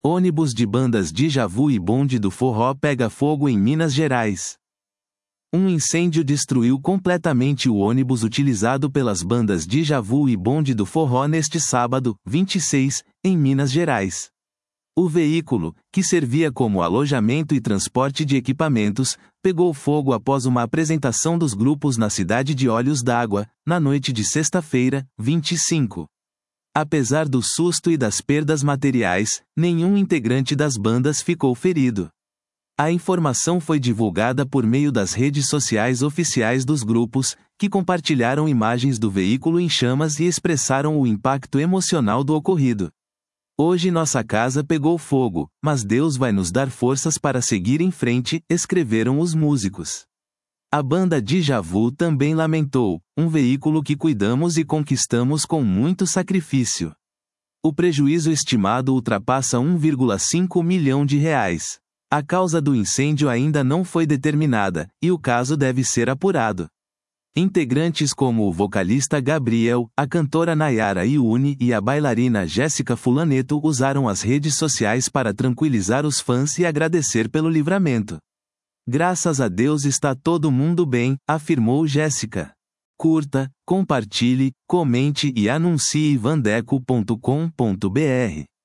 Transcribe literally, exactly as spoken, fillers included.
Ônibus de bandas Déjà Vu e bonde do forró pega fogo em Minas Gerais. Um incêndio destruiu completamente o ônibus utilizado pelas bandas Déjà Vu e bonde do forró neste sábado, vinte e seis, em Minas Gerais. O veículo, que servia como alojamento e transporte de equipamentos, pegou fogo após uma apresentação dos grupos na cidade de Olhos d'Água, na noite de sexta-feira, vinte e cinco. Apesar do susto e das perdas materiais, nenhum integrante das bandas ficou ferido. A informação foi divulgada por meio das redes sociais oficiais dos grupos, que compartilharam imagens do veículo em chamas e expressaram o impacto emocional do ocorrido. Hoje nossa casa pegou fogo, mas Deus vai nos dar forças para seguir em frente, escreveram os músicos. A banda Déjà Vu também lamentou, um veículo que cuidamos e conquistamos com muito sacrifício. O prejuízo estimado ultrapassa um vírgula cinco milhão de reais. A causa do incêndio ainda não foi determinada, e o caso deve ser apurado. Integrantes como o vocalista Gabriel, a cantora Nayara Iune e a bailarina Jéssica Fulaneto usaram as redes sociais para tranquilizar os fãs e agradecer pelo livramento. Graças a Deus está todo mundo bem, afirmou Jéssica. Curta, compartilhe, comente e anuncie vandeco ponto com ponto br.